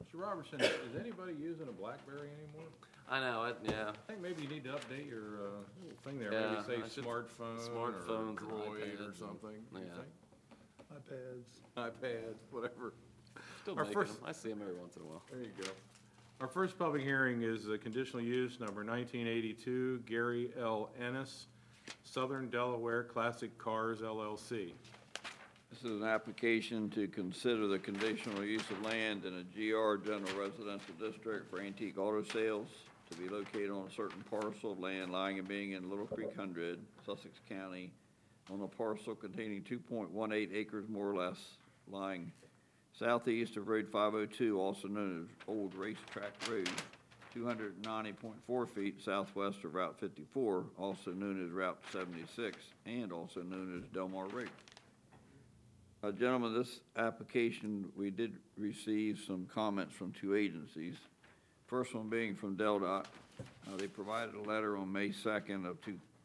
Mr. Robertson, is anybody using a BlackBerry anymore? I know, yeah. I think maybe you need to update your little thing there. Yeah, Maybe I say should- smartphone smartphones or and Droid iPads or and- something. You yeah. think? iPads, whatever. Still Our making first- them. I see them every once in a while. There you go. Our first public hearing is conditional use number 1982, Gary L. Ennis, Southern Delaware Classic Cars LLC. This is an application to consider the conditional use of land in a GR General Residential District for antique auto sales to be located on a certain parcel of land lying and being in Little Creek Hundred, Sussex County, on a parcel containing 2.18 acres more or less, lying southeast of Road 502, also known as Old Racetrack Road, 290.4 feet southwest of Route 54, also known as Route 76, and also known as Delmar Road. Gentlemen, this application, we did receive some comments from two agencies. First one being from DelDOT. They provided a letter on May 2nd of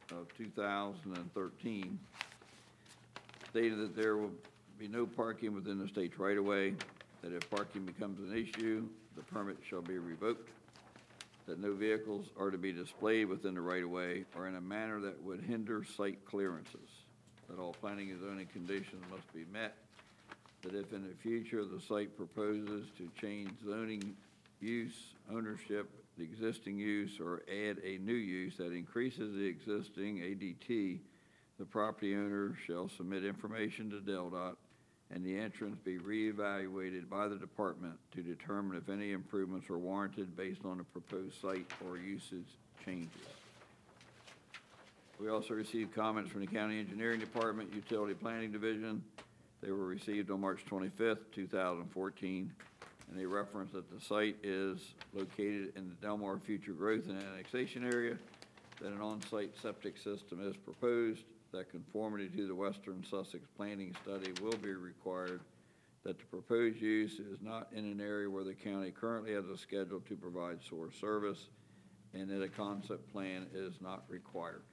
2013 stating that there will be no parking within the state's right-of-way, that if parking becomes an issue, the permit shall be revoked, that no vehicles are to be displayed within the right-of-way or in a manner that would hinder site clearances, that all planning and zoning conditions must be met, that if in the future the site proposes to change zoning use, ownership, the existing use, or add a new use that increases the existing ADT, the property owner shall submit information to DelDOT and the entrance be reevaluated by the department to determine if any improvements are warranted based on the proposed site or usage changes. We also received comments from the County Engineering Department, Utility Planning Division. They were received on March 25th, 2014, and they reference that the site is located in the Delmar Future Growth and Annexation Area, that an on-site septic system is proposed, that conformity to the Western Sussex Planning Study will be required, that the proposed use is not in an area where the county currently has a schedule to provide sewer service, and that a concept plan is not required.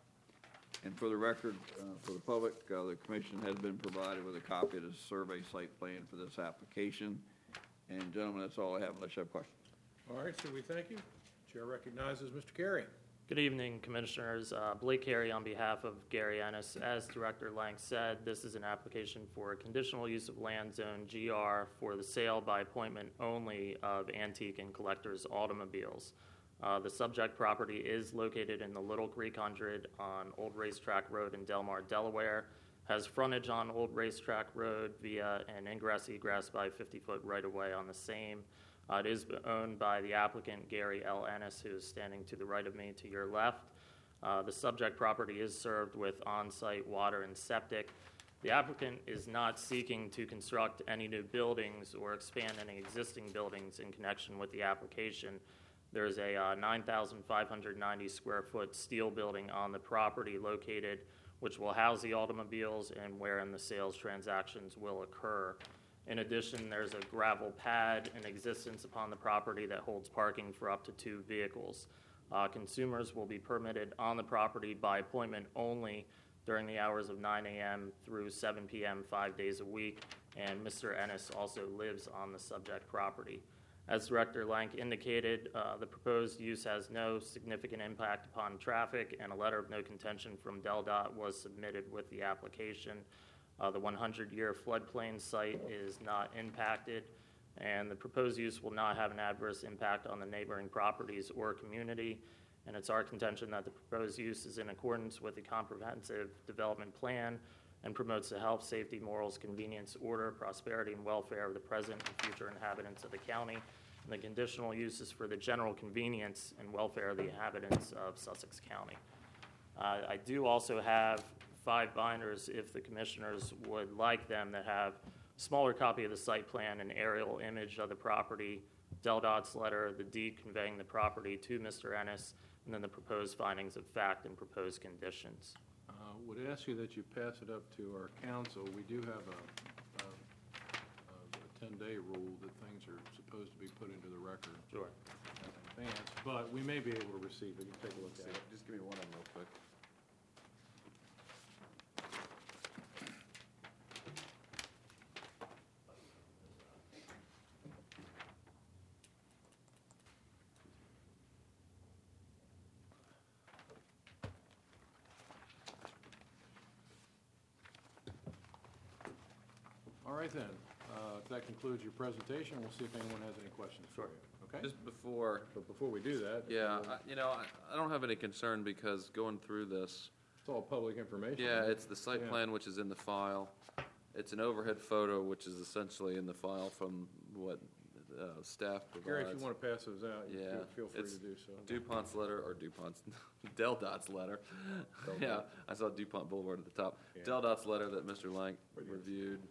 And for the record, for the public, the commission has been provided with a copy of the survey site plan for this application. And gentlemen, that's all I have unless you have questions. All right, so we thank you. Chair recognizes Mr. Carey. Good evening, Commissioners. Blake Carey on behalf of Gary Ennis. As Director Lang said, this is an application for a conditional use of land zone GR for the sale by appointment only of antique and collectors' automobiles. The subject property is located in the Little Creek Hundred on Old Racetrack Road in Delmar, Delaware. Has frontage on Old Racetrack Road via an ingress-egress by 50-foot right-of-way on the same. It is owned by the applicant, Gary L. Ennis, who is standing to the right of me to your left. The subject property is served with on-site water and septic. The applicant is not seeking to construct any new buildings or expand any existing buildings in connection with the application. There's a 9,590 square foot steel building on the property located, which will house the automobiles and wherein the sales transactions will occur. In addition, there's a gravel pad in existence upon the property that holds parking for up to 2 vehicles. Consumers will be permitted on the property by appointment only during the hours of 9 a.m. through 7 p.m. 5 days a week, and Mr. Ennis also lives on the subject property. As Director Lank indicated, the proposed use has no significant impact upon traffic, and a letter of no contention from DelDOT was submitted with the application. The 100-year floodplain site is not impacted, and the proposed use will not have an adverse impact on the neighboring properties or community. And it's our contention that the proposed use is in accordance with the comprehensive development plan and promotes the health, safety, morals, convenience, order, prosperity, and welfare of the present and future inhabitants of the county. And the conditional use is for the general convenience and welfare of the inhabitants of Sussex County. I do also have 5 binders, if the commissioners would like them, that have a smaller copy of the site plan, an aerial image of the property, DelDOT's letter, the deed conveying the property to Mr. Ennis, and then the proposed findings of fact and proposed conditions. Would ask you that you pass it up to our council. We do have a 10-day rule that things are supposed to be put into the record Sure. in advance, but we may be able to receive it. You can take a look at it. Just give me one of them real quick. right then. If that concludes your presentation, we'll see if anyone has any questions for you. Okay? Just before, But before we do that. yeah, I don't have any concern because going through this, It's all public information. yeah, it's the site Yeah. plan which is in the file. It's an overhead photo which is essentially in the file from what staff provides. Gary, if you want to pass those out, you Yeah, feel free it's to do so. DuPont's letter, or DuPont's, Del Dot's letter. Yeah, I saw DuPont Boulevard at the top. Yeah. Del Dot's letter that Mr. Lank reviewed,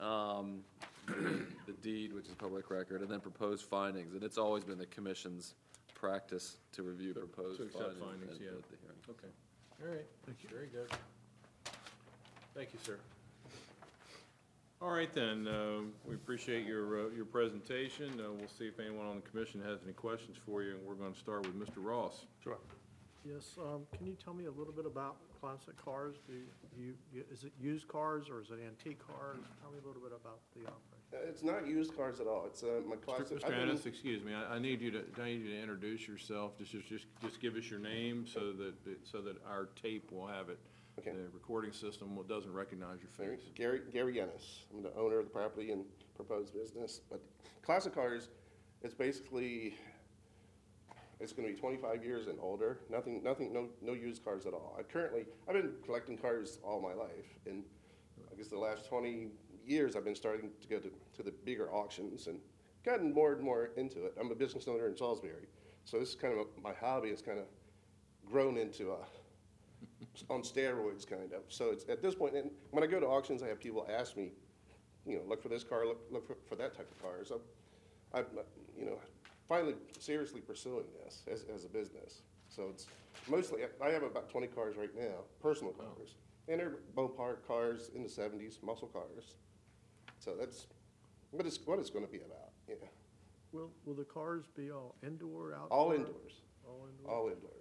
the deed, which is public record, and then proposed findings. And it's always been the commission's practice to review proposed To accept findings findings, at yeah. the hearing. Okay. All right. Very good. Thank you, sir. All right, then, we appreciate your presentation. We'll see if anyone on the commission has any questions for you, and we're going to start with Mr. Ross. Sure. Yes, can you tell me a little bit about classic cars? Is it used cars or is it antique cars? Tell me a little bit about the operation. It's not used cars at all. It's my classic. Mr. Ennis, excuse me, I need you to introduce yourself. Just give us your name so that our tape will have it. Okay. The recording system doesn't recognize your face. Gary Yennis. I'm the owner of the property and proposed business. But classic cars, it's basically, it's going to be 25 years and older. No used cars at all. I've been collecting cars all my life, and I guess the last 20 years I've been starting to go to the bigger auctions and gotten more and more into it. I'm a business owner in Salisbury, so this is kind of my hobby. It's kind of grown into on steroids, kind of. So it's at this point, and when I go to auctions, I have people ask me, look for this car, look for that type of car. So I'm, finally seriously pursuing this as a business. So it's mostly, I have about 20 cars right now, personal cars. And they're Bopart cars in the 70s, muscle cars. So that's what it's going to be about, yeah. Will the cars be all indoor, outdoor? All indoors, All indoor? all indoors.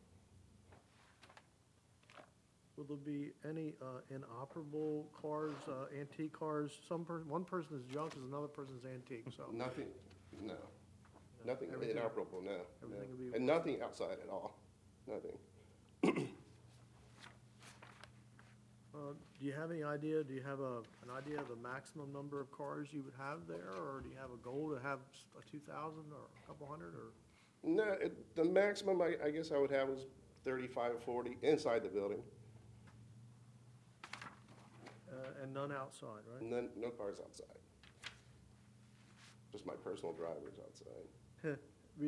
Will there be any inoperable cars, antique cars? One person is junk, is another person's antique, so. Nothing, no. Nothing Everything- inoperable, no. everything no. will be- And nothing outside at all, nothing. Do you have any idea, do you have an idea of the maximum number of cars you would have there? Or do you have a goal to have a 2,000 or a couple hundred, or? No, the maximum I guess I would have is 35, 40 inside the building, And none outside, right? and then no cars outside. Just my personal drivers outside.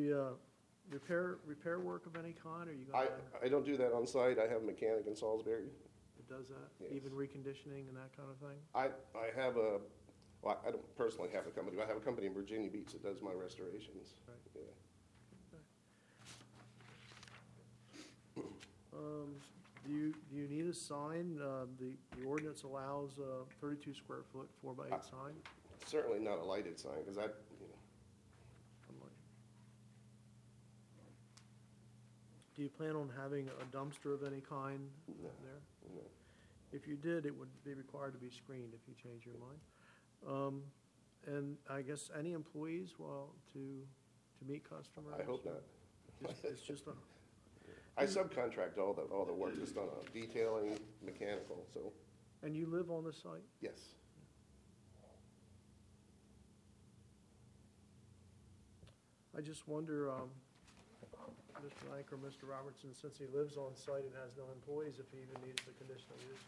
Repair work of any kind, or you gonna, I don't do that on site. I have a mechanic in Salisbury. it does that? Yes. Even reconditioning and that kind of thing? I don't personally have a company, but I have a company in Virginia Beach that does my restorations. Right. Yeah. Do you need a sign? The ordinance allows a 32 square foot 4x8 sign. Certainly not a lighted sign, because I'm like- Do you plan on having a dumpster of any kind No. there? no. If you did, it would be required to be screened if you change your mind. And I guess any employees, to meet customers? I hope not. It's just a, I subcontract all the work that's done on detailing, mechanical, so, and you live on the site? yes. I just wonder, Mr. Lank or Mr. Robertson, since he lives on site and has no employees, if he even needs the conditional use?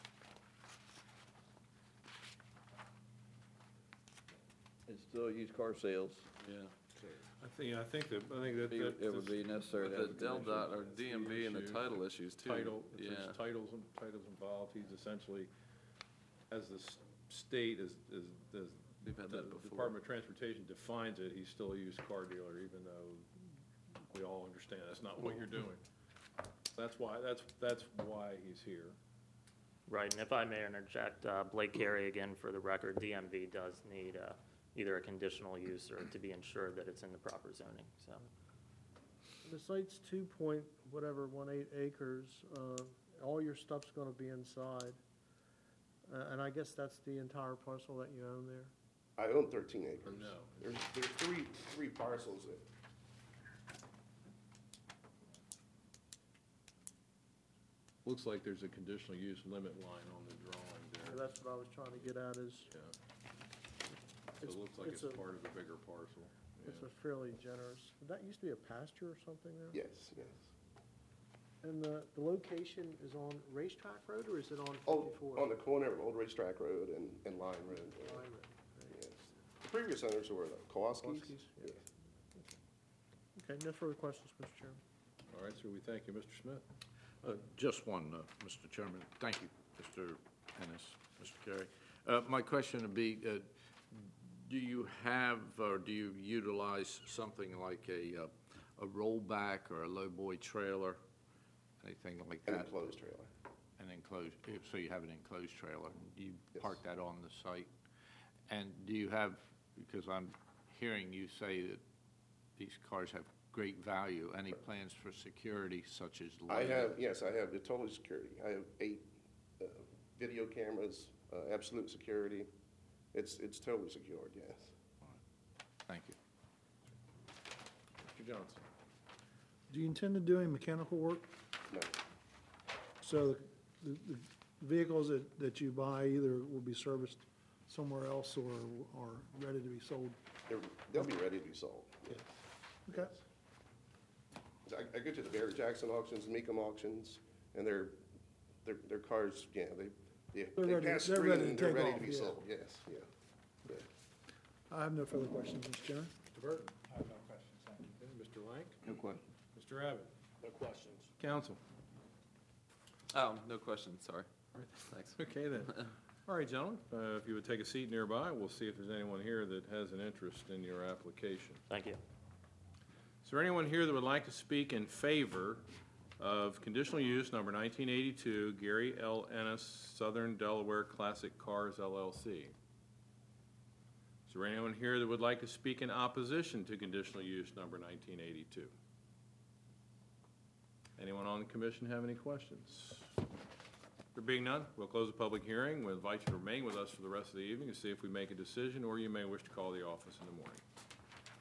It's still used car sales. Yeah. I think that. It would be necessary to have But a the Del condition. Dot or DMV and the issue. title issues too. Title, if Yeah. there's titles involved, he's essentially, as the state, as We've had the that before. Department of Transportation defines it, he's still a used car dealer, even though we all understand that's not what you're doing. That's why he's here. Right, and if I may interject, Blake Carey, again, for the record, DMV does need either a conditional use or to be ensured that it's in the proper zoning, so. The site's 2.18 acres. All your stuff's gonna be inside. And I guess that's the entire parcel that you own there? I own 13 acres. No. There's three parcels that, Looks like there's a conditional use limit line on the drawing So there. that's what I was trying to get at is, Yeah. So it looks like It's it's a- part of a bigger parcel. It's Yeah. a fairly generous, that used to be a pasture or something there? Yes, yes. And the location is on Racetrack Road, or is it on Oh, 54? on the corner of Old Racetrack Road and Line Road. yeah. Line Road, right. Yes. The previous owners were the Kowalski's. Kowalski's, yeah. Yes. Okay, no further questions, Mr. Chairman. All right, sir, we thank you. Mr. Smith? Just one, Mr. Chairman. Thank you, Mr. Ennis, Mr. Carey. My question would be, do you have, or do you utilize something like a rollback or a lowboy trailer, anything like An that? enclosed trailer. An enclosed, so you have an enclosed trailer. Do you Yes. park that on the site? And do you have, because I'm hearing you say that these cars have great value, any plans for security such as I lighting? have, yes, I have the total security. I have 8 video cameras, absolute security. It's totally secured, yes. Thank you. Mr. Johnson? Do you intend to do any mechanical work? No, So the vehicles that you buy either will be serviced somewhere else or are ready to be sold? they'll be ready to be sold, yes. Okay. So I go to the Barrett Jackson auctions, Mecum auctions, and their cars, yeah, they ready- pass they're screen ready to and they're take ready off, to be yeah. sold, yes, yeah. I have no further questions, Mr. Chairman. Mr. Burton? I have no questions, thank you. Mr. Lank? No question. Mr. Abbott? No questions. Counsel? Oh, no questions, sorry. Thanks. Okay, then. All right, gentlemen, if you would take a seat nearby, we'll see if there's anyone here that has an interest in your application. Thank you. Is there anyone here that would like to speak in favor of conditional use number 1982, Gary L. Ennis, Southern Delaware Classic Cars LLC? Is there anyone here that would like to speak in opposition to conditional use number 1982? Anyone on the commission have any questions? There being none, we'll close the public hearing. We'll invite you to remain with us for the rest of the evening to see if we make a decision, or you may wish to call the office in the morning.